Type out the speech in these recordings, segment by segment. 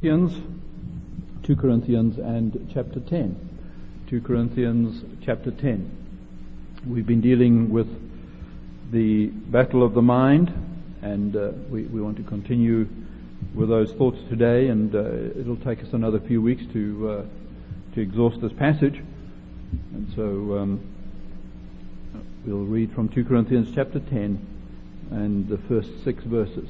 Corinthians, 2 Corinthians and chapter 10. 2 Corinthians chapter 10. We've been dealing with the battle of the mind, and we want to continue with those thoughts today, and it'll take us another few weeks to exhaust this passage. And so we'll read from 2 Corinthians chapter 10 and the first 6 verses.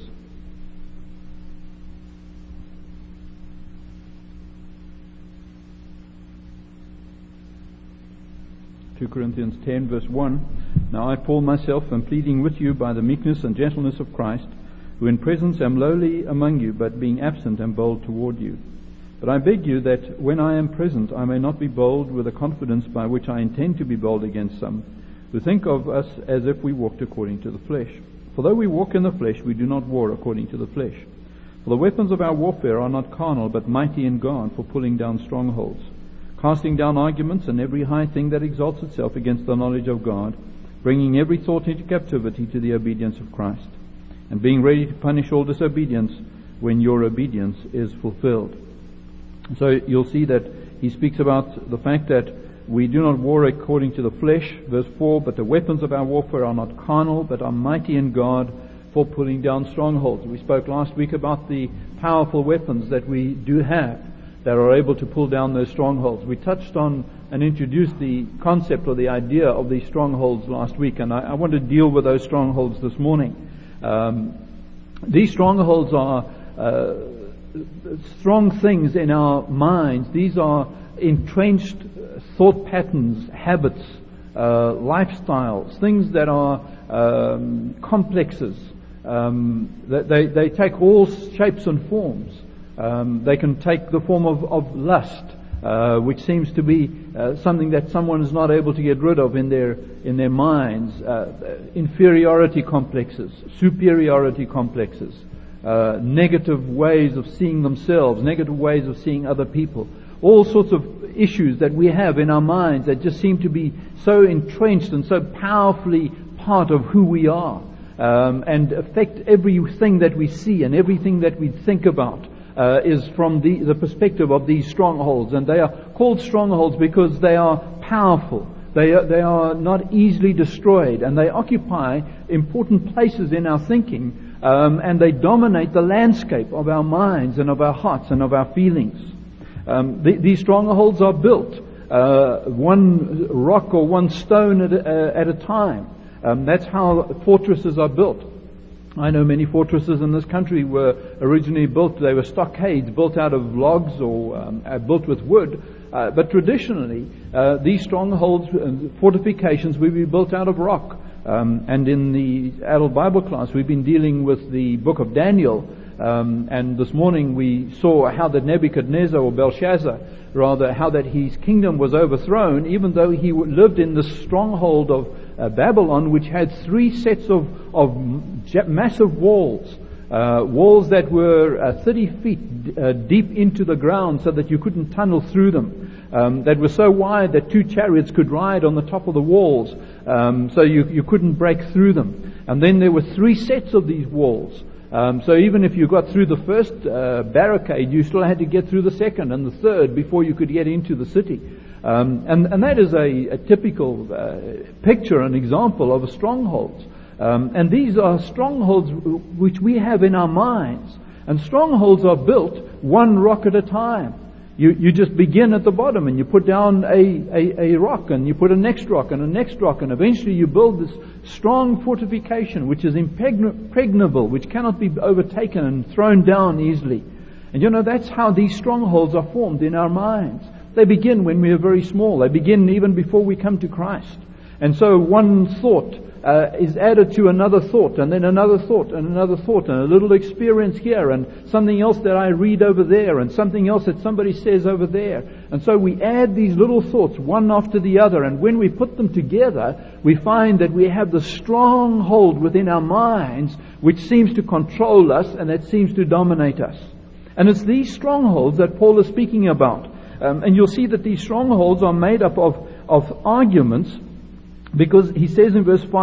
2 Corinthians 10 verse 1. Now I, Paul, myself am pleading with you by the meekness and gentleness of Christ, who in presence am lowly among you, but being absent am bold toward you. But I beg you that when I am present I may not be bold with a confidence by which I intend to be bold against some, who think of us as if we walked according to the flesh. For though we walk in the flesh, we do not war according to the flesh. For the weapons of our warfare are not carnal, but mighty in God for pulling down strongholds, casting down arguments and every high thing that exalts itself against the knowledge of God, bringing every thought into captivity to the obedience of Christ, and being ready to punish all disobedience when your obedience is fulfilled. So you'll see that he speaks about the fact that we do not war according to the flesh, verse 4, but the weapons of our warfare are not carnal, but are mighty in God for pulling down strongholds. We spoke last week about the powerful weapons that we do have that are able to pull down those strongholds. We touched on and introduced the concept or the idea of these strongholds last week, and I want to deal with those strongholds this morning. These strongholds are strong things in our minds. These are entrenched thought patterns, habits, lifestyles, things that are complexes. They take all shapes and forms. They can take the form of lust, which seems to be something that someone is not able to get rid of in their minds. Inferiority complexes, superiority complexes, negative ways of seeing themselves, negative ways of seeing other people. All sorts of issues that we have in our minds that just seem to be so entrenched and so powerfully part of who we are, and affect everything that we see and everything that we think about. Is from the perspective of these strongholds, and they are called strongholds because they are powerful. They are not easily destroyed, and they occupy important places in our thinking, and they dominate the landscape of our minds and of our hearts and of our feelings. These strongholds are built one rock or one stone at a time. That's how fortresses are built. I know many fortresses in this country were originally built, they were stockades built out of logs or built with wood. But traditionally, these strongholds and fortifications will be built out of rock. And in the adult Bible class, we've been dealing with the book of Daniel. And this morning we saw how that Nebuchadnezzar, or Belshazzar, rather, how that his kingdom was overthrown, even though he lived in the stronghold of Babylon, which had 3 sets of massive walls, walls that were 30 feet deep into the ground so that you couldn't tunnel through them, that were so wide that 2 chariots could ride on the top of the walls, so you couldn't break through them. And then there were 3 sets of these walls. So even if you got through the first barricade, you still had to get through the second and the third before you could get into the city. And that is a typical picture, an example of a stronghold. And these are strongholds which we have in our minds. And strongholds are built one rock at a time. You just begin at the bottom and you put down a rock, and you put a next rock and a next rock, and eventually you build this strong fortification which is impregnable, which cannot be overtaken and thrown down easily. And that's how these strongholds are formed in our minds. They begin when we are very small. They begin even before we come to Christ. And so one thought is added to another thought, and then another thought, and another thought, and a little experience here, and something else that I read over there, and something else that somebody says over there. And so we add these little thoughts one after the other, and when we put them together, we find that we have the stronghold within our minds which seems to control us and that seems to dominate us. And it's these strongholds that Paul is speaking about. And you'll see that these strongholds are made up of arguments, because he says in verse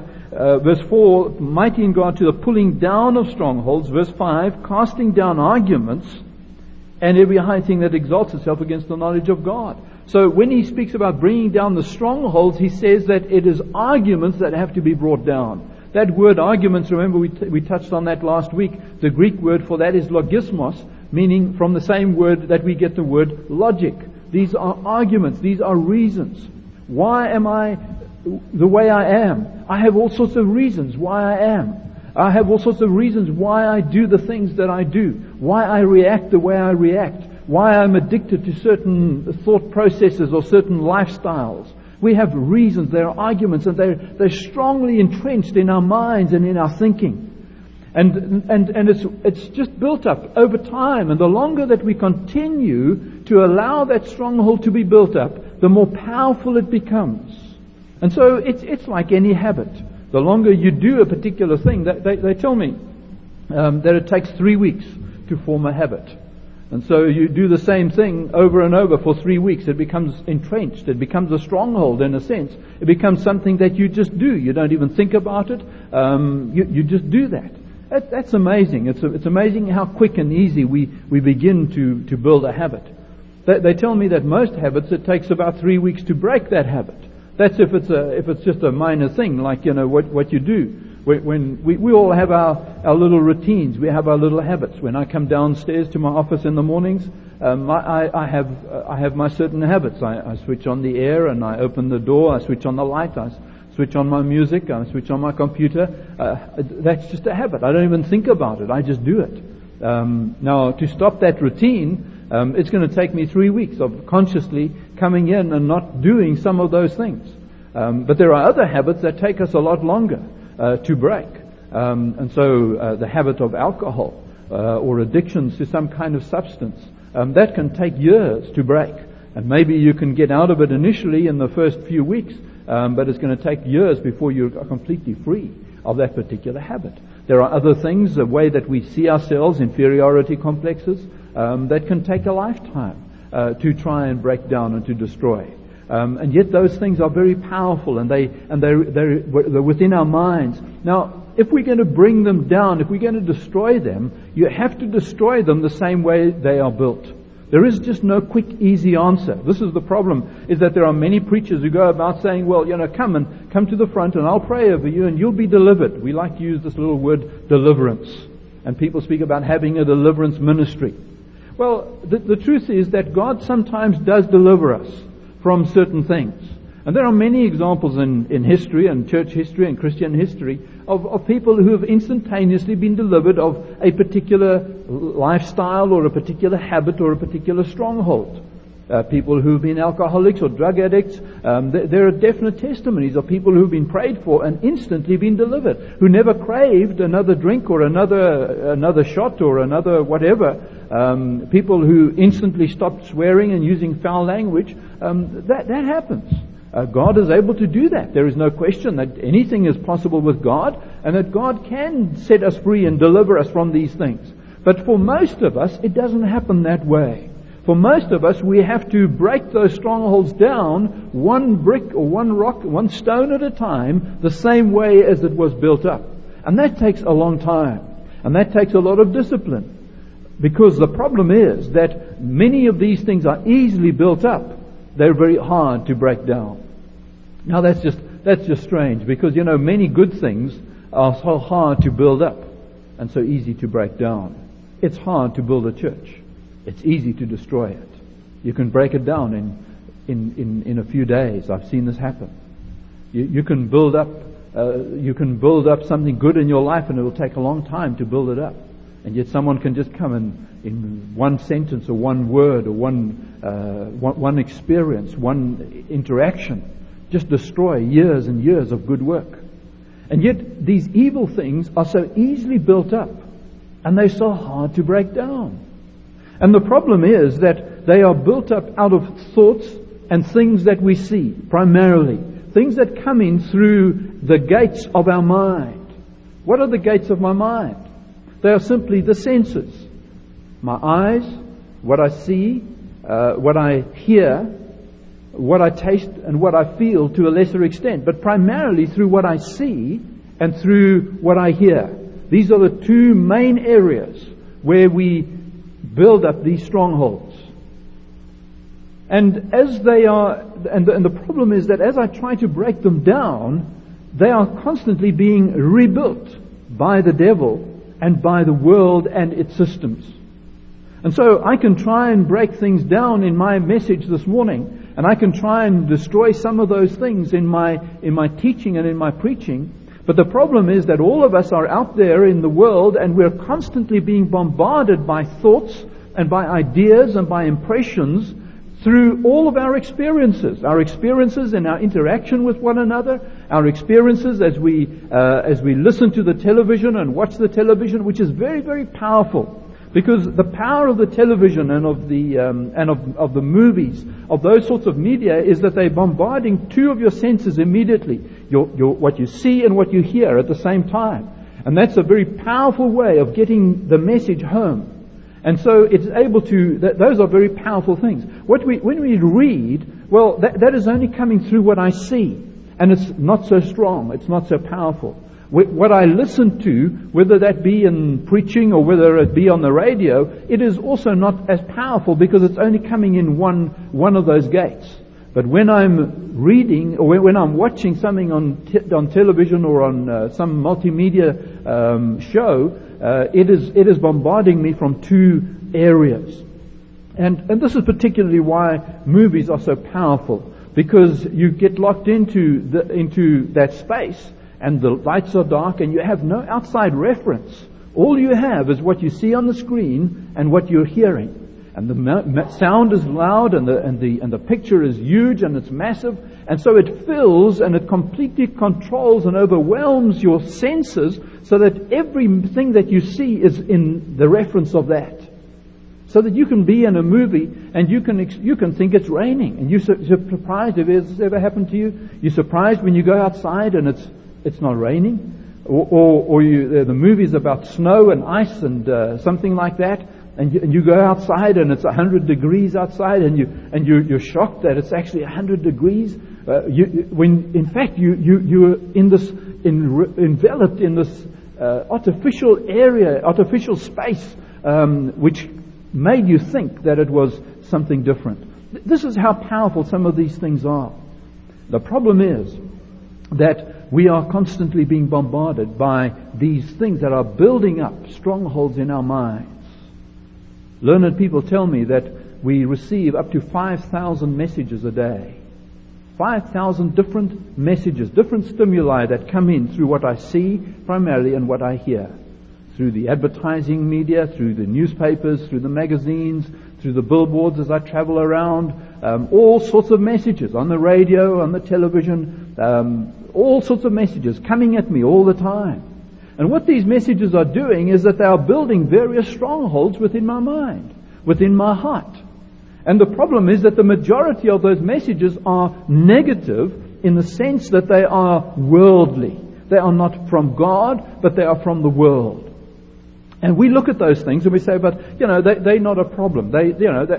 4, mighty in God to the pulling down of strongholds. Verse 5, casting down arguments and every high thing that exalts itself against the knowledge of God. So when he speaks about bringing down the strongholds, he says that it is arguments that have to be brought down. That word arguments, remember we touched on that last week. The Greek word for that is logismos, meaning from the same word that we get the word logic. These are arguments. These are reasons. Why am I the way I am? I have all sorts of reasons why I am. I have all sorts of reasons why I do the things that I do. Why I react the way I react. Why I'm addicted to certain thought processes or certain lifestyles. We have reasons. There are arguments, and they're strongly entrenched in our minds and in our thinking. And it's just built up over time. And the longer that we continue to allow that stronghold to be built up, the more powerful it becomes. And so it's like any habit. The longer you do a particular thing, they tell me that it takes 3 weeks to form a habit. And so you do the same thing over and over for 3 weeks. It becomes entrenched. It becomes a stronghold in a sense. It becomes something that you just do. You don't even think about it. You just do that. That's amazing. It's amazing how quick and easy we begin to build a habit. They tell me that most habits, it takes about 3 weeks to break that habit. That's if it's just a minor thing, like, what you do. When we all have our little routines, we have our little habits. When I come downstairs to my office in the mornings, I have my certain habits. I switch on the air and I open the door. I switch on the light. I switch on my music. I switch on my computer. That's just a habit. I don't even think about it. I just do it. Now, to stop that routine, it's going to take me 3 weeks of consciously coming in and not doing some of those things. But there are other habits that take us a lot longer to break. And so the habit of alcohol or addictions to some kind of substance, that can take years to break. And maybe you can get out of it initially in the first few weeks, but it's going to take years before you're completely free of that particular habit. There are other things, the way that we see ourselves, inferiority complexes, that can take a lifetime to try and break down and to destroy. And yet those things are very powerful, and they're within our minds. Now, if we're going to bring them down, if we're going to destroy them, you have to destroy them the same way they are built. There is just no quick, easy answer. This is the problem, is that there are many preachers who go about saying, well, come to the front and I'll pray over you and you'll be delivered. We like to use this little word, deliverance. And people speak about having a deliverance ministry. Well, the truth is that God sometimes does deliver us from certain things. And there are many examples in history and church history and Christian history of people who have instantaneously been delivered of a particular lifestyle or a particular habit or a particular stronghold. People who have been alcoholics or drug addicts, there are definite testimonies of people who have been prayed for and instantly been delivered, who never craved another drink or another shot or another whatever. People who instantly stopped swearing and using foul language. That happens. God is able to do that. There is no question that anything is possible with God, and that God can set us free and deliver us from these things. But for most of us, it doesn't happen that way. For most of us, we have to break those strongholds down one brick or one rock, one stone at a time, the same way as it was built up. And that takes a long time. And that takes a lot of discipline. Because the problem is that many of these things are easily built up. They're very hard to break down. Now that's just strange, because many good things are so hard to build up and so easy to break down. It's hard to build a church. It's easy to destroy it. You can break it down in a few days. I've seen this happen. You can build up something good in your life, and it will take a long time to build it up. And yet someone can just come in one sentence or one word or one experience, one interaction, just destroy years and years of good work. And yet these evil things are so easily built up, and they're so hard to break down. And the problem is that they are built up out of thoughts and things that we see, primarily. Things that come in through the gates of our mind. What are the gates of my mind? They are simply the senses. My eyes, what I see, what I hear, what I taste, and what I feel to a lesser extent. But primarily through what I see and through what I hear. These are the two main areas where we build up these strongholds. And as they are, and the problem is that as I try to break them down, they are constantly being rebuilt by the devil and by the world and its systems. And so I can try and break things down in my message this morning, and I can try and destroy some of those things in my teaching and in my preaching. But the problem is that all of us are out there in the world, and we're constantly being bombarded by thoughts and by ideas and by impressions through all of our experiences in our interaction with one another, our experiences as we listen to the television and watch the television, which is very, very powerful. Because the power of the television and of the movies, of those sorts of media, is that they're bombarding two of your senses immediately. What you see and what you hear at the same time. And that's a very powerful way of getting the message home. And so it's able to, those are very powerful things. When we read, well, that is only coming through what I see. And it's not so strong, it's not so powerful. What I listen to, whether that be in preaching or whether it be on the radio, it is also not as powerful because it's only coming in one of those gates. But when I'm reading or when I'm watching something on television or on some multimedia show, it is bombarding me from two areas. And this is particularly why movies are so powerful, because you get locked into that space. And the lights are dark and you have no outside reference. All you have is what you see on the screen and what you're hearing. And the sound is loud and the picture is huge and it's massive. And so it fills and it completely controls and overwhelms your senses so that everything that you see is in the reference of that. So that you can be in a movie and you can think it's raining. And you're surprised. If it's ever happened to you, you're surprised when you go outside and it's not raining, or the movie's about snow and ice and something like that, and you go outside and it's 100 degrees outside, and you're shocked that it's actually 100 degrees. When in fact you're enveloped in this artificial space, which made you think that it was something different. This is how powerful some of these things are. The problem is that we are constantly being bombarded by these things that are building up strongholds in our minds. Learned people tell me that we receive up to 5,000 messages a day. 5,000 different messages, different stimuli that come in through what I see primarily and what I hear. Through the advertising media, through the newspapers, through the magazines, through the billboards as I travel around, all sorts of messages on the radio, on the television, all sorts of messages coming at me all the time. And what these messages are doing is that they are building various strongholds within my mind, within my heart. And the problem is that the majority of those messages are negative in the sense that they are worldly. They are not from God, but they are from the world. And we look at those things and we say, but they're not a problem. They're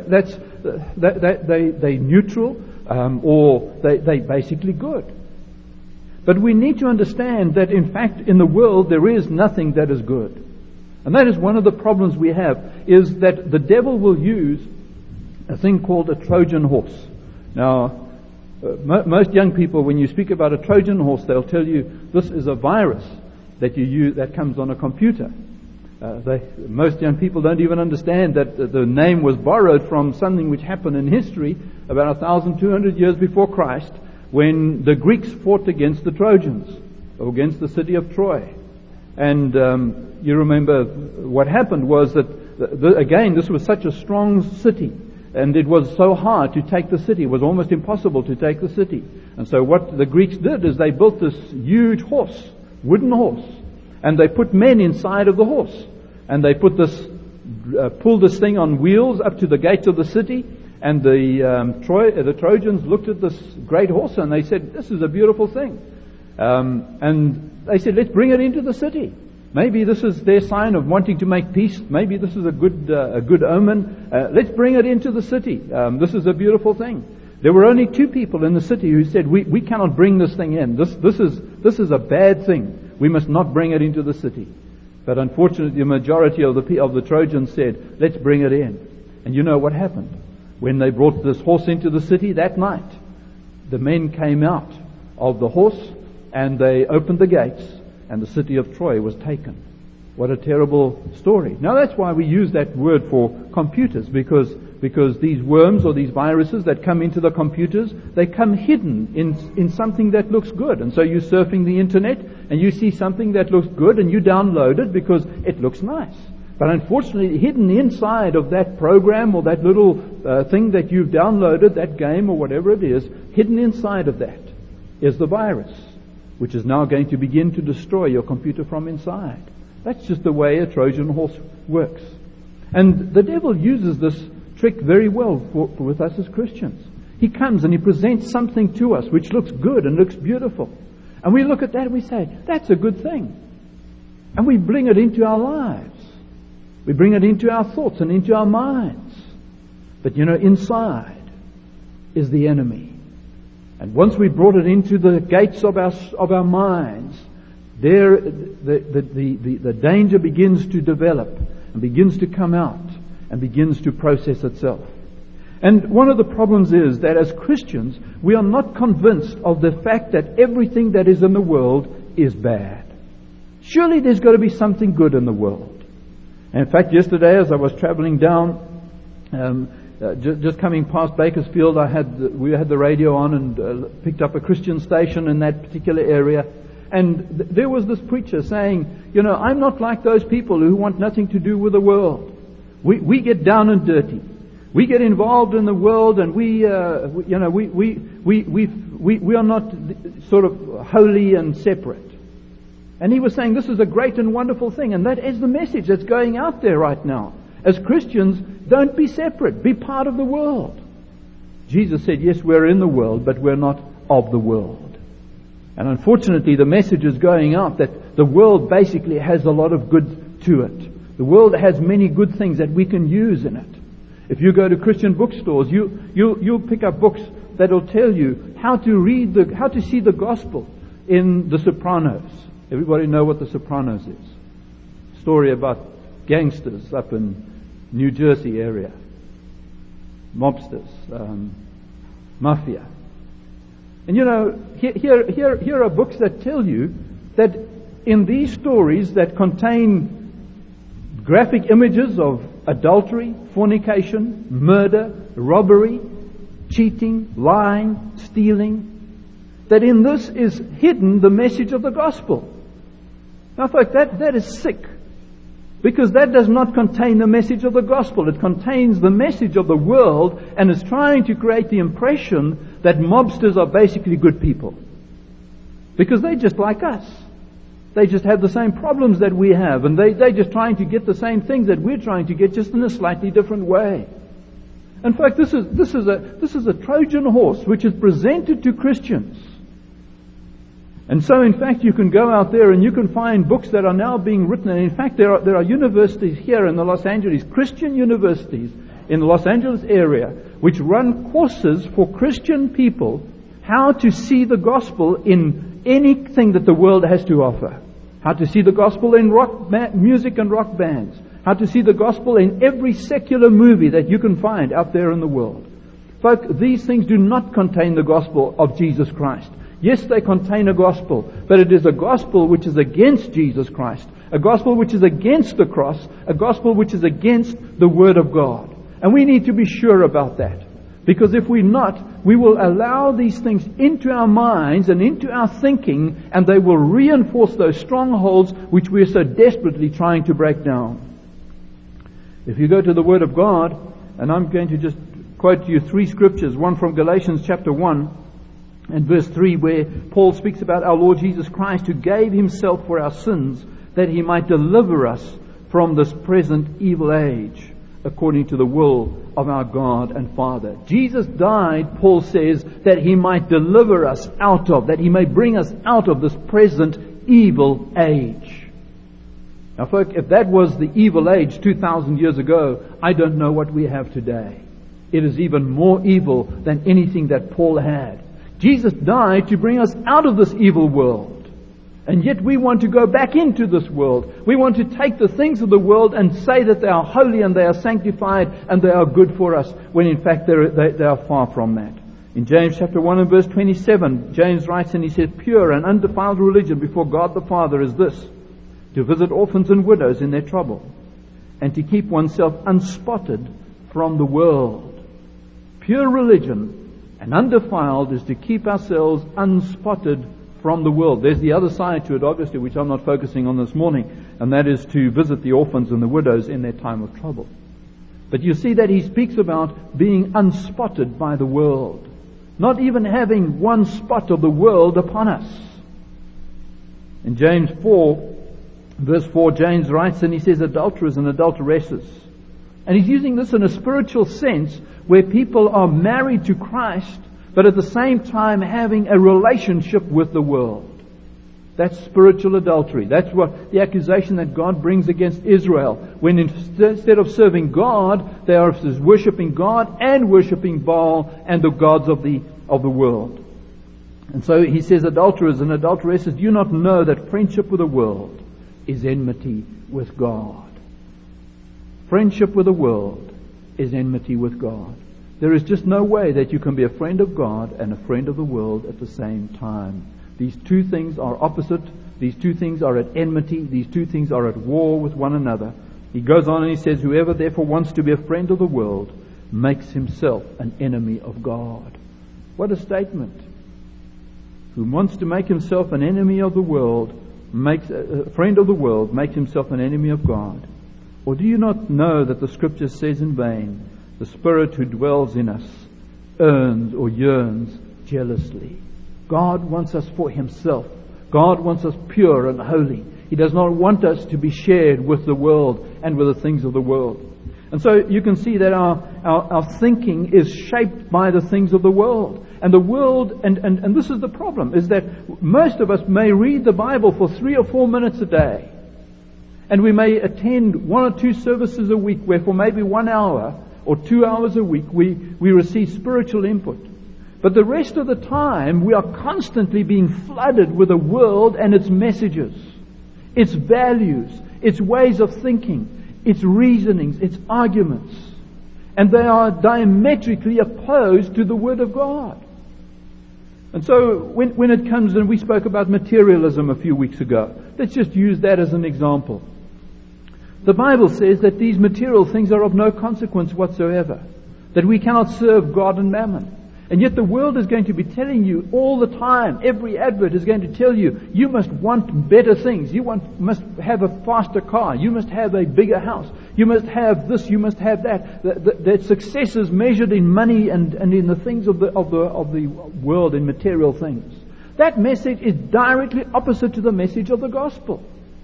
neutral, or they're basically good. But we need to understand that in fact in the world there is nothing that is good. And that is one of the problems we have, is that the devil will use a thing called a Trojan horse. Now, most young people, when you speak about a Trojan horse, they'll tell you this is a virus that you use that comes on a computer. Most young people don't even understand that the name was borrowed from something which happened in history about 1,200 years before Christ, when the Greeks fought against the Trojans, or against the city of Troy. And you remember what happened was that, again, this was such a strong city, and it was so hard to take the city. It was almost impossible to take the city. And so what the Greeks did is they built this huge horse, wooden horse, and they put men inside of the horse. And they pulled this thing on wheels up to the gates of the city. And the Trojans looked at this great horse and they said, "This is a beautiful thing." And they said, "Let's bring it into the city. Maybe this is their sign of wanting to make peace. Maybe this is a good omen. Let's bring it into the city. This is a beautiful thing." There were only 2 people in the city who said, "We cannot bring this thing in. This is a bad thing. We must not bring it into the city." But unfortunately, the majority of the Trojans said, let's bring it in. And you know what happened? When they brought this horse into the city that night, the men came out of the horse and they opened the gates and the city of Troy was taken. What a terrible story. Now that's why we use that word for computers, because these worms or these viruses that come into the computers, they come hidden in something that looks good. And so you're surfing the internet and you see something that looks good and you download it because it looks nice. But unfortunately, hidden inside of that program or that little thing that you've downloaded, that game or whatever it is, hidden inside of that is the virus, which is now going to begin to destroy your computer from inside. That's just the way a Trojan horse works. And the devil uses this trick very well with us as Christians. He comes and he presents something to us which looks good and looks beautiful. And we look at that and we say, that's a good thing. And we bring it into our lives. We bring it into our thoughts and into our minds. But inside is the enemy. And once we brought it into the gates of our minds, there the danger begins to develop and begins to come out and begins to process itself. And one of the problems is that as Christians, we are not convinced of the fact that everything that is in the world is bad. Surely there's got to be something good in the world. And in fact, yesterday as I was traveling down, just coming past Bakersfield, we had the radio on and picked up a Christian station in that particular area. And there was this preacher saying, I'm not like those people who want nothing to do with the world. We get down and dirty. We get involved in the world, and we are not sort of holy and separate. And he was saying this is a great and wonderful thing, and that is the message that's going out there right now. As Christians, don't be separate. Be part of the world. Jesus said, yes, we're in the world, but we're not of the world. And unfortunately, the message is going out that the world basically has a lot of good to it. The world has many good things that we can use in it. If you go to Christian bookstores, you'll pick up books that'll tell you how to see the gospel in The Sopranos. Everybody know what The Sopranos is? Story about gangsters up in New Jersey area, mobsters, mafia. And here are books that tell you that in these stories that contain graphic images of adultery, fornication, murder, robbery, cheating, lying, stealing, that in this is hidden the message of the gospel. Now, folks, that is sick. Because that does not contain the message of the gospel. It contains the message of the world and is trying to create the impression that mobsters are basically good people. Because they're just like us. They just have the same problems that we have, and they're just trying to get the same things that we're trying to get, just in a slightly different way. In fact, this is a Trojan horse which is presented to Christians. And so, in fact, you can go out there and you can find books that are now being written. And in fact, there are universities here in the Los Angeles, Christian universities in the Los Angeles area, which run courses for Christian people how to see the gospel in anything that the world has to offer. How to see the gospel in music and rock bands. How to see the gospel in every secular movie that you can find out there in the world. Folks, these things do not contain the gospel of Jesus Christ. Yes, they contain a gospel, but it is a gospel which is against Jesus Christ. A gospel which is against the cross. A gospel which is against the Word of God. And we need to be sure about that. Because if we're not, we will allow these things into our minds and into our thinking, and they will reinforce those strongholds which we are so desperately trying to break down. If you go to the Word of God, and I'm going to just quote to you 3 scriptures, one from Galatians chapter 1, and verse 3, where Paul speaks about our Lord Jesus Christ, who gave himself for our sins, that he might deliver us from this present evil age, according to the will of our God and Father. Jesus died, Paul says, that he might deliver us out of, that he may bring us out of this present evil age. Now, folks, if that was the evil age 2,000 years ago, I don't know what we have today. It is even more evil than anything that Paul had. Jesus died to bring us out of this evil world. And yet we want to go back into this world. We want to take the things of the world and say that they are holy and they are sanctified and they are good for us, when in fact they are far from that. In James chapter 1 and verse 27, James writes and he says, "Pure and undefiled religion before God the Father is this, to visit orphans and widows in their trouble, and to keep oneself unspotted from the world." Pure religion and undefiled is to keep ourselves unspotted from the world. There's the other side to it, obviously, which I'm not focusing on this morning, and that is to visit the orphans and the widows in their time of trouble. But you see that he speaks about being unspotted by the world, not even having one spot of the world upon us. In James 4, verse 4, James writes and he says, "Adulterers and adulteresses." And he's using this in a spiritual sense, where people are married to Christ, but at the same time having a relationship with the world. That's spiritual adultery. That's what the accusation that God brings against Israel, when instead of serving God, they are worshipping God and worshipping Baal and the gods of the world. And so he says, "Adulterers and adulteresses, do you not know that friendship with the world is enmity with God?" Friendship with the world is enmity with God. There is just no way that you can be a friend of God and a friend of the world at the same time. These two things are opposite. These two things are at enmity. These two things are at war with one another. He goes on and he says, "Whoever therefore wants to be a friend of the world makes himself an enemy of God." What a statement. Who wants to make himself an enemy of the world, makes a friend of the world, makes himself an enemy of God. Or do you not know that the Scripture says in vain, "The Spirit who dwells in us earns or yearns jealously"? God wants us for Himself. God wants us pure and holy. He does not want us to be shared with the world and with the things of the world. And so you can see that our thinking is shaped by the things of the world. And the world, and this is the problem, is that most of us may read the Bible for 3 or 4 minutes a day. And we may attend 1 or 2 services a week, where for maybe 1 hour or 2 hours a week we receive spiritual input. But the rest of the time we are constantly being flooded with the world and its messages, its values, its ways of thinking, its reasonings, its arguments. And they are diametrically opposed to the Word of God. And so when it comes, and we spoke about materialism a few weeks ago, let's just use that as an example. The Bible says that these material things are of no consequence whatsoever, that we cannot serve God and mammon. And yet the world is going to be telling you all the time, every advert is going to tell you, you must want better things, must have a faster car, you must have a bigger house, you must have this, you must have that. That success is measured in money and in the things of the world, in material things. That message is directly opposite to the message of the gospel.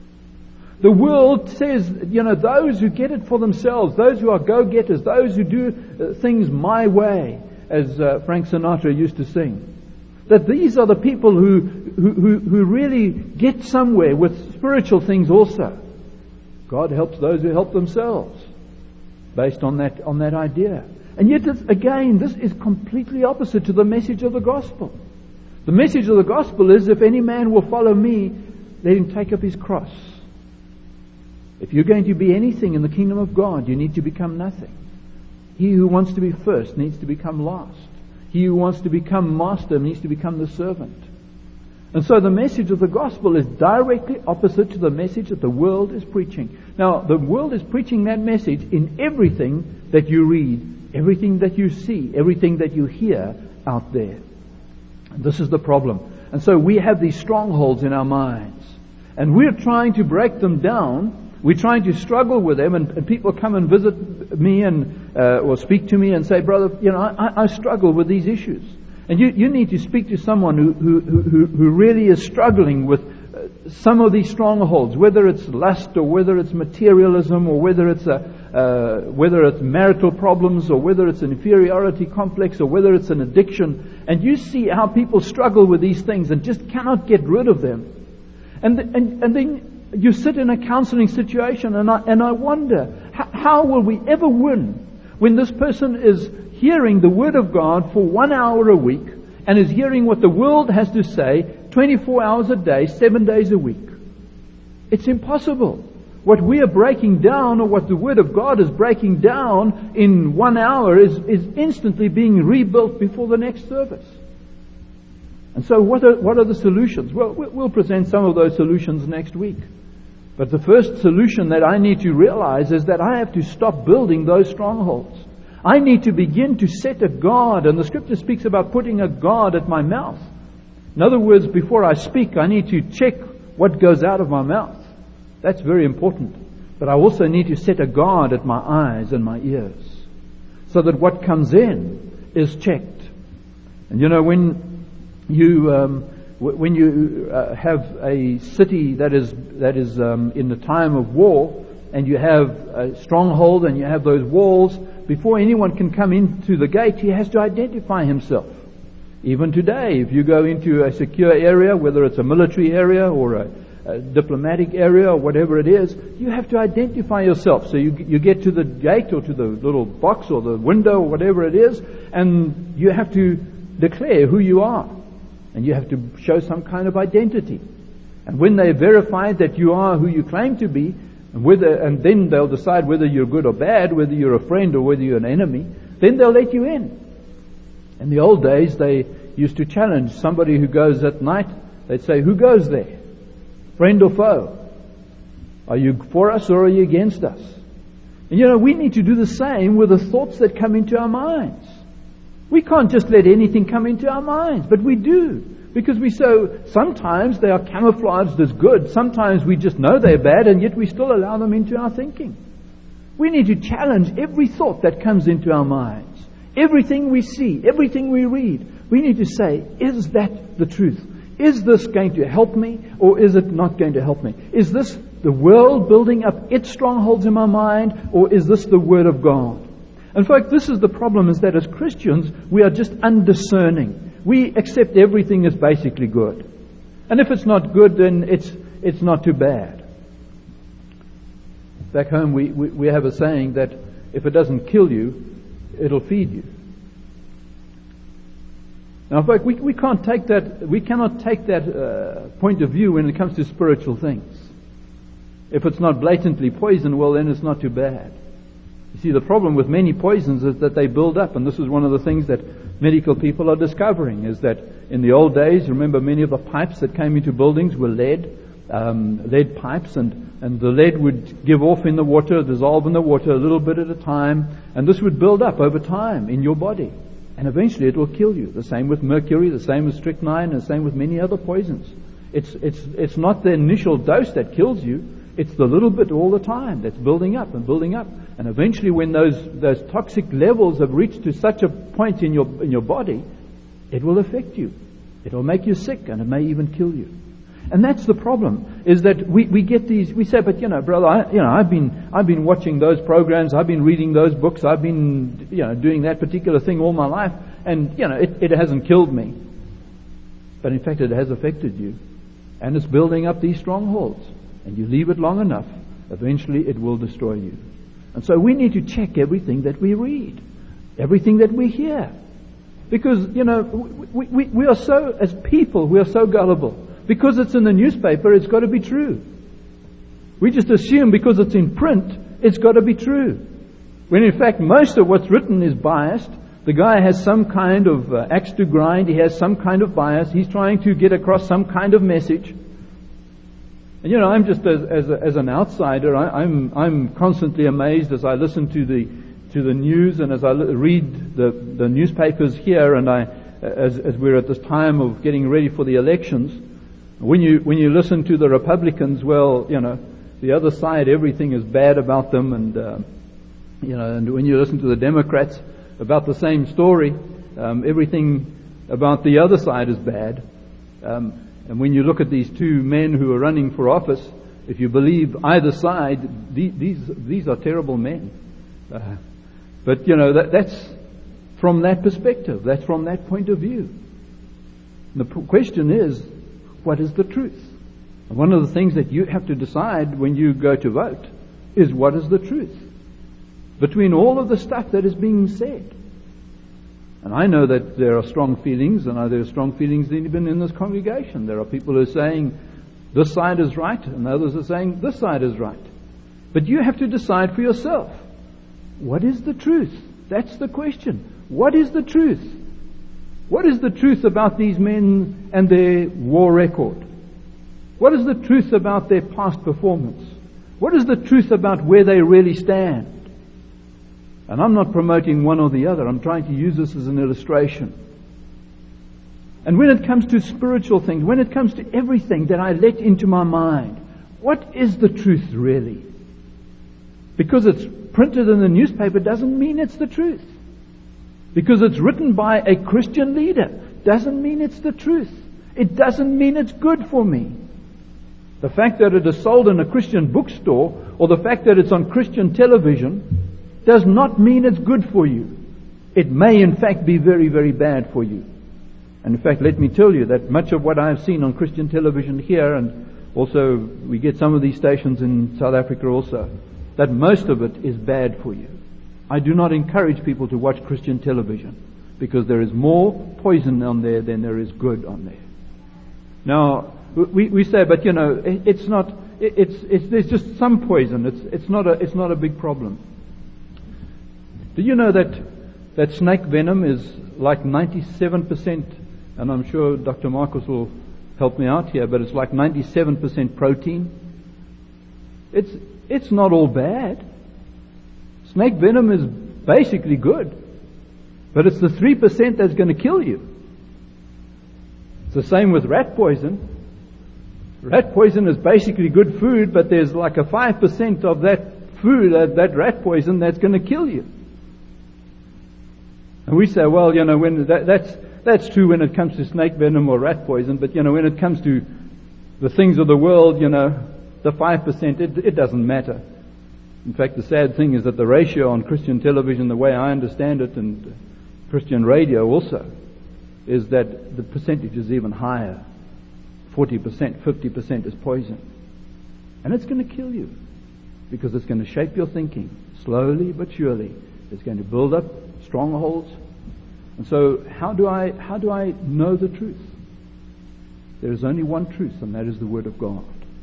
The world says, those who get it for themselves, those who are go-getters, those who do things my way, as Frank Sinatra used to sing, that these are the people who really get somewhere with spiritual things also. God helps those who help themselves, based on that idea. And yet, this is completely opposite to the message of the gospel. The message of the gospel is, if any man will follow me, let him take up his cross. If you're going to be anything in the kingdom of God, you need to become nothing. He who wants to be first needs to become last. He who wants to become master needs to become the servant. And so the message of the gospel is directly opposite to the message that the world is preaching. Now, the world is preaching that message in everything that you read, everything that you see, everything that you hear out there. And this is the problem. And so we have these strongholds in our minds, and we're trying to break them down. We're trying to struggle with them, and people come and visit me or speak to me and say, "Brother, I struggle with these issues." And you need to speak to someone who really is struggling with some of these strongholds, whether it's lust or whether it's materialism or whether it's marital problems or whether it's an inferiority complex or whether it's an addiction. And you see how people struggle with these things and just cannot get rid of them. And then you sit in a counseling situation, and I wonder, how will we ever win when this person is hearing the Word of God for 1 hour a week and is hearing what the world has to say 24 hours a day, 7 days a week. It's impossible. What we are breaking down, or what the Word of God is breaking down in 1 hour, is instantly being rebuilt before the next service. And so what are the solutions? Well, we'll present some of those solutions next week. But the first solution that I need to realize is that I have to stop building those strongholds. I need to begin to set a guard, and the Scripture speaks about putting a guard at my mouth. In other words, before I speak, I need to check what goes out of my mouth. That's very important. But I also need to set a guard at my eyes and my ears, so that what comes in is checked. And when you have a city that is in the time of war, and you have a stronghold and you have those walls, before anyone can come into the gate, he has to identify himself. Even today, if you go into a secure area, whether it's a military area or a diplomatic area or whatever it is, you have to identify yourself. So you get to the gate or to the little box or the window or whatever it is, and you have to declare who you are. And you have to show some kind of identity. And when they verify that you are who you claim to be, and then they'll decide whether you're good or bad, whether you're a friend or whether you're an enemy, then they'll let you in. In the old days, they used to challenge somebody who goes at night. They'd say, "Who goes there? Friend or foe? Are you for us or are you against us?" And we need to do the same with the thoughts that come into our minds. We can't just let anything come into our minds, but we do. Because sometimes they are camouflaged as good, sometimes we just know they're bad, and yet we still allow them into our thinking. We need to challenge every thought that comes into our minds. Everything we see, everything we read, we need to say, is that the truth? Is this going to help me, or is it not going to help me? Is this the world building up its strongholds in my mind, or is this the Word of God? In fact, this is the problem, is that as Christians, we are just undiscerning. We accept everything as basically good. And if it's not good, then it's not too bad. Back home, we have a saying that if it doesn't kill you, it'll feed you. Now, in fact, we cannot take that point of view when it comes to spiritual things. If it's not blatantly poison, well, then it's not too bad. You see, the problem with many poisons is that they build up, and this is one of the things that medical people are discovering, is that in the old days, remember, many of the pipes that came into buildings were lead pipes, and the lead would give off in the water, dissolve in the water a little bit at a time, and this would build up over time in your body, and eventually it will kill you. The same with mercury, the same with strychnine, and the same with many other poisons. It's not the initial dose that kills you, it's the little bit all the time that's building up and building up. And eventually when those toxic levels have reached to such a point in your body, it will affect you. It will make you sick, and it may even kill you. And that's the problem, is that we get these, we say, but brother, I've been watching those programs, I've been reading those books, I've been, doing that particular thing all my life, and, it hasn't killed me. But in fact, it has affected you. And it's building up these strongholds. And you leave it long enough, eventually it will destroy you. And so we need to check everything that we read, everything that we hear. Because, we are so, as people, we are so gullible. Because it's in the newspaper, it's got to be true. We just assume because it's in print, it's got to be true. When in fact, most of what's written is biased. The guy has some kind of axe to grind. He has some kind of bias. He's trying to get across some kind of message. And I'm just as an outsider, I'm constantly amazed as I listen to the news and as I read the newspapers here, and as we're at this time of getting ready for the elections. When you listen to the Republicans, well, the other side, everything is bad about them, and and when you listen to the Democrats about the same story, everything about the other side is bad. And when you look at these two men who are running for office, if you believe either side, these are terrible men. But that's from that perspective. That's from that point of view. And the question is, what is the truth? And one of the things that you have to decide when you go to vote is, what is the truth? Between all of the stuff that is being said. And I know that there are strong feelings, and there are strong feelings even in this congregation. There are people who are saying this side is right, and others are saying this side is right. But you have to decide for yourself. What is the truth? That's the question. What is the truth? What is the truth about these men and their war record? What is the truth about their past performance? What is the truth about where they really stand? And I'm not promoting one or the other. I'm trying to use this as an illustration. And when it comes to spiritual things, when it comes to everything that I let into my mind, what is the truth really? Because it's printed in the newspaper doesn't mean it's the truth. Because it's written by a Christian leader doesn't mean it's the truth. It doesn't mean it's good for me. The fact that it is sold in a Christian bookstore or the fact that it's on Christian television does not mean it's good for you. It may in fact be very, very bad for you. And in fact, let me tell you that much of what I've seen on Christian television here, and also we get some of these stations in South Africa also, that most of it is bad for you. I do not encourage people to watch Christian television because there is more poison on there than there is good on there. Now, we say, but it's not, there's just some poison. It's not a big problem. Do you know that snake venom is like 97%, and I'm sure Dr. Marcus will help me out here, but it's like 97% protein? It's not all bad. Snake venom is basically good, but it's the 3% that's going to kill you. It's the same with rat poison. Rat poison is basically good food, but there's like a 5% of that food, that rat poison, that's going to kill you. And we say, well, when that's true when it comes to snake venom or rat poison, but when it comes to the things of the world, the 5%, it doesn't matter. In fact, the sad thing is that the ratio on Christian television, the way I understand it, and Christian radio also, is that the percentage is even higher. 40%, 50% is poison. And it's going to kill you because it's going to shape your thinking slowly but surely. It's going to build up strongholds. And so how do I know the truth? There is only one truth, and that is the Word of God.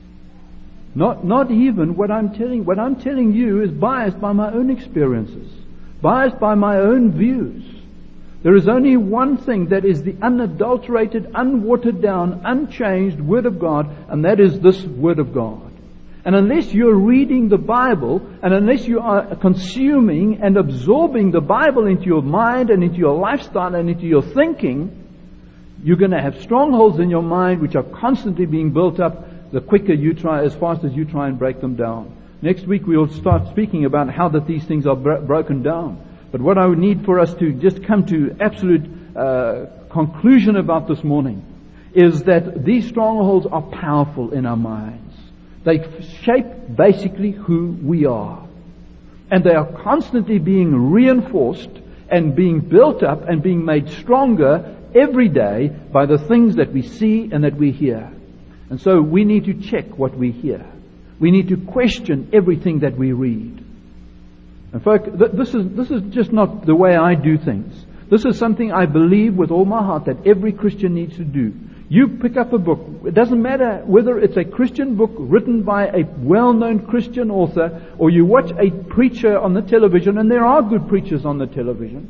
Not even what I'm telling you is biased by my own experiences, biased by my own views. There is only one thing that is the unadulterated, unwatered down, unchanged Word of God, and that is this Word of God. And unless you're reading the Bible, and unless you are consuming and absorbing the Bible into your mind and into your lifestyle and into your thinking, you're going to have strongholds in your mind which are constantly being built up the quicker you try, as fast as you try and break them down. Next week we will start speaking about how that these things are broken down. But what I would need for us to just come to absolute conclusion about this morning is that these strongholds are powerful in our minds. They shape basically who we are. And they are constantly being reinforced and being built up and being made stronger every day by the things that we see and that we hear. And so we need to check what we hear. We need to question everything that we read. In fact, this is just not the way I do things. This is something I believe with all my heart that every Christian needs to do. You pick up a book. It doesn't matter whether it's a Christian book written by a well-known Christian author or you watch a preacher on the television, and there are good preachers on the television,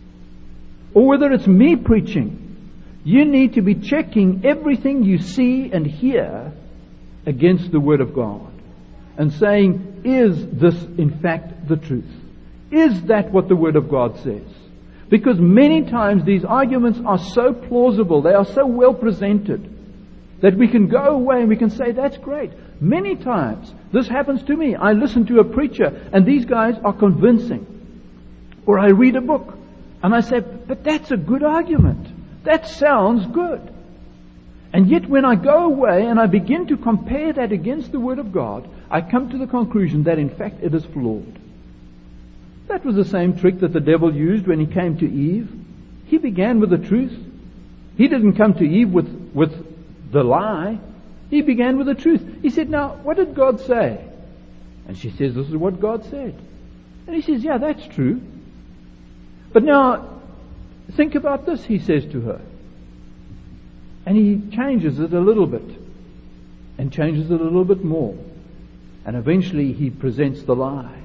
or whether it's me preaching. You need to be checking everything you see and hear against the Word of God and saying, is this in fact the truth? Is that what the Word of God says? Because many times these arguments are so plausible, they are so well presented, that we can go away and we can say, that's great. Many times this happens to me. I listen to a preacher and these guys are convincing. Or I read a book and I say, but that's a good argument. That sounds good. And yet when I go away and I begin to compare that against the Word of God, I come to the conclusion that in fact it is flawed. That was the same trick that the devil used when he came to Eve. He began with the truth. He didn't come to Eve with the lie. He began with the truth. He said, now, what did God say? And she says, this is what God said. And he says, yeah, that's true. But now, Think about this, he says to her. And he changes it a little bit. And changes it a little bit more. And eventually he presents the lie.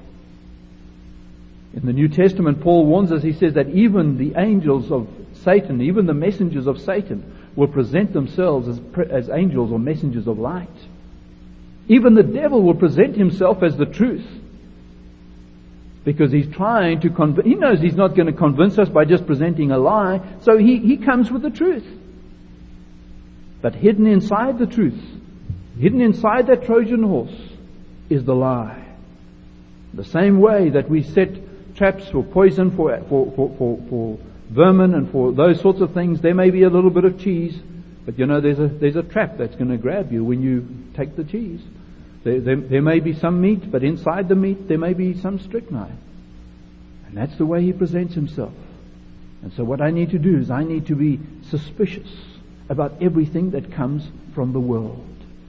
In the New Testament, Paul warns us, he says that even the angels of Satan, even the messengers of Satan, will present themselves as angels or messengers of light. Even the devil will present himself as the truth. Because he's trying to he knows he's not going to convince us by just presenting a lie, so he comes with the truth. But hidden inside the truth, hidden inside that Trojan horse, is the lie. The same way that we set traps for poison, for vermin and for those sorts of things, there may be a little bit of cheese, but there's a trap that's going to grab you when you take the cheese. There may be some meat, but inside the meat there may be some strychnine. And that's the way he presents himself. And so what I need to do is I need to be suspicious about everything that comes from the world.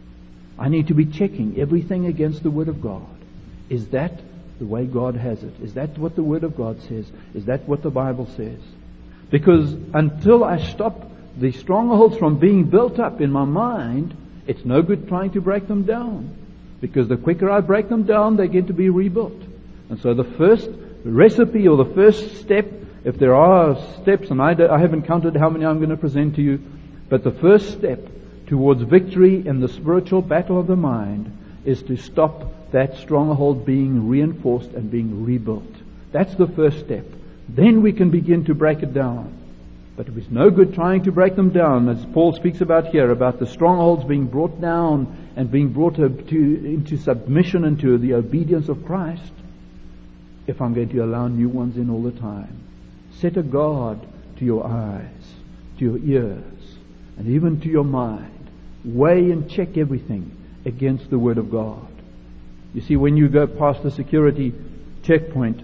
I need to be checking everything against the Word of God. Is that the way God has it? Is that what the Word of God says? Is that what the Bible says? Because until I stop the strongholds from being built up in my mind, it's no good trying to break them down. Because the quicker I break them down, they get to be rebuilt. And so the first recipe or the first step, if there are steps, and I haven't counted how many I'm going to present to you, but the first step towards victory in the spiritual battle of the mind is to stop that stronghold being reinforced and being rebuilt. That's the first step. Then we can begin to break it down. But it was no good trying to break them down, as Paul speaks about here, about the strongholds being brought down and being brought into submission and to the obedience of Christ, if I'm going to allow new ones in all the time. Set a guard to your eyes, to your ears, and even to your mind. Weigh and check everything against the Word of God. You see, when you go past the security checkpoint,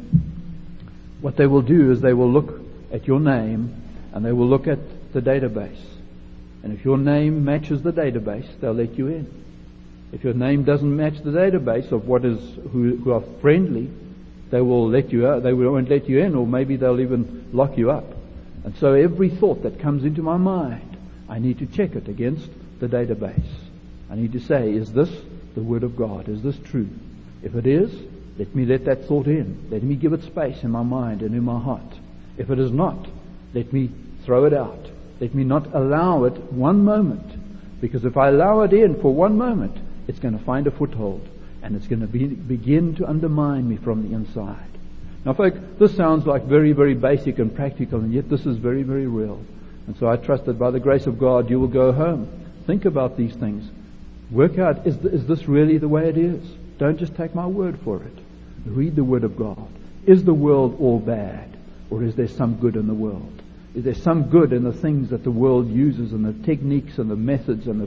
what they will do is they will look at your name and they will look at the database. And if your name matches the database, they'll let you in. If your name doesn't match the database of who are friendly, they will let you out. They won't let you in, or maybe they'll even lock you up. And so every thought that comes into my mind, I need to check it against the database. I need to say, is this the Word of God? Is this true? If it is, let that thought in. Let me give it space in my mind and in my heart. If it is not, let me throw it out. Let me not allow it one moment. Because if I allow it in for one moment, it's going to find a foothold. And it's going to begin to undermine me from the inside. Now, folks, this sounds like very, very basic and practical, and yet this is very, very real. And so I trust that by the grace of God, you will go home. Think about these things. Work out, is this really the way it is? Don't just take my word for it. Read the Word of God. Is the world all bad? Or is there some good in the world? Is there some good in the things that the world uses, and the techniques and the methods and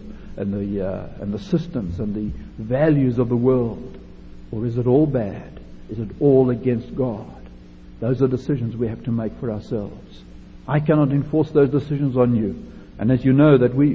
the systems and the values of the world? Or is it all bad? Is it all against God? Those are decisions we have to make for ourselves. I cannot enforce those decisions on you. And as you know, that we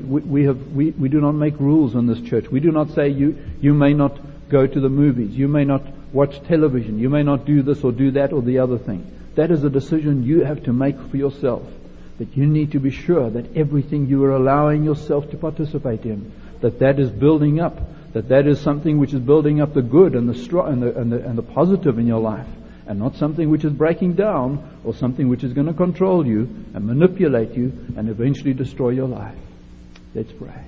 do not make rules in this church. We do not say you may not go to the movies, you may not watch television, you may not do this or do that or the other thing. That is a decision you have to make for yourself. But you need to be sure that everything you are allowing yourself to participate in, that is building up, that is something which is building up the good and the strong and the positive in your life, and not something which is breaking down or something which is going to control you and manipulate you and eventually destroy your life. Let's pray.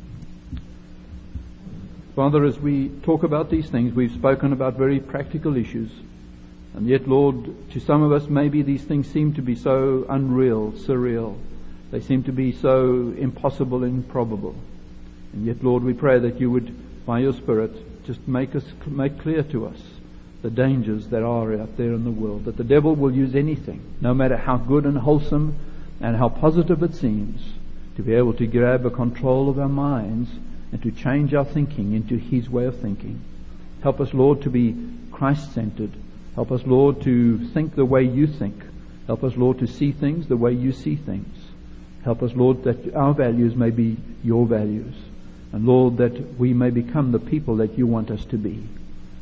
Father, as we talk about these things, we've spoken about very practical issues. And yet, Lord, to some of us, maybe these things seem to be so unreal, surreal. They seem to be so impossible and improbable. And yet, Lord, we pray that you would, by your Spirit, just make clear to us the dangers that are out there in the world. That the devil will use anything, no matter how good and wholesome and how positive it seems, to be able to grab a control of our minds and to change our thinking into his way of thinking. Help us, Lord, to be Christ-centered. Help us, Lord, to think the way you think. Help us, Lord, to see things the way you see things. Help us, Lord, that our values may be your values. And, Lord, that we may become the people that you want us to be.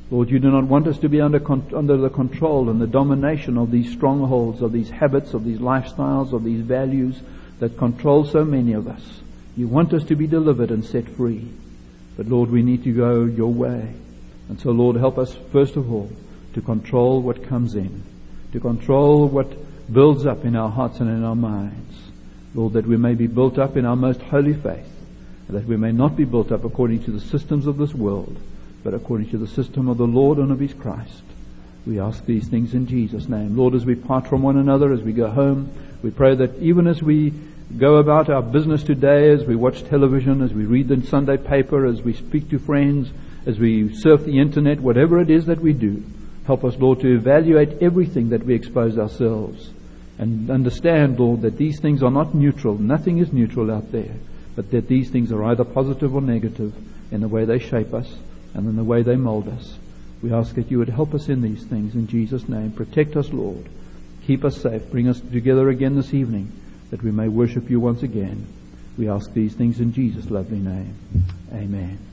Lord, you do not want us to be under the control and the domination of these strongholds, of these habits, of these lifestyles, of these values that control so many of us. You want us to be delivered and set free. But Lord, we need to go your way. And so Lord, help us first of all to control what comes in, to control what builds up in our hearts and in our minds. Lord, that we may be built up in our most holy faith, that we may not be built up according to the systems of this world, but according to the system of the Lord and of His Christ. We ask these things in Jesus' name. Lord, as we part from one another, as we go home, we pray that even as we go about our business today, as we watch television, as we read the Sunday paper, as we speak to friends, as we surf the internet, whatever it is that we do, help us, Lord, to evaluate everything that we expose ourselves and understand, Lord, that these things are not neutral. Nothing is neutral out there, but that these things are either positive or negative in the way they shape us and in the way they mold us. We ask that you would help us in these things in Jesus' name. Protect us, Lord. Keep us safe. Bring us together again this evening that we may worship you once again. We ask these things in Jesus' lovely name. Amen.